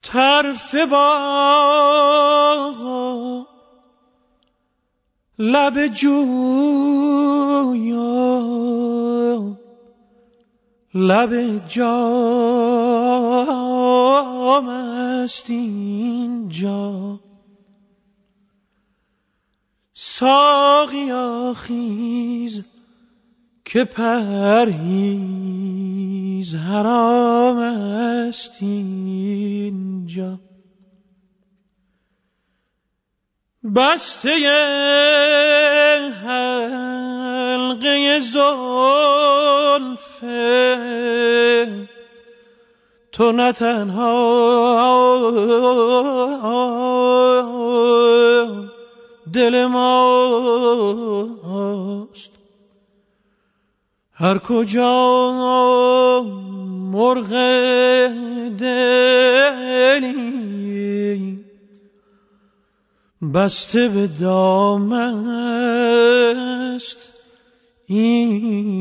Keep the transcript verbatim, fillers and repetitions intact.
طرف باغ لب جویا لب جام است اینجا. ساقیا خیز که پرهیز حرام است اینجا. بسته حلقه زلف تو نه تنها دل ماست، هر کجا مرغ دلی بسته به دام است این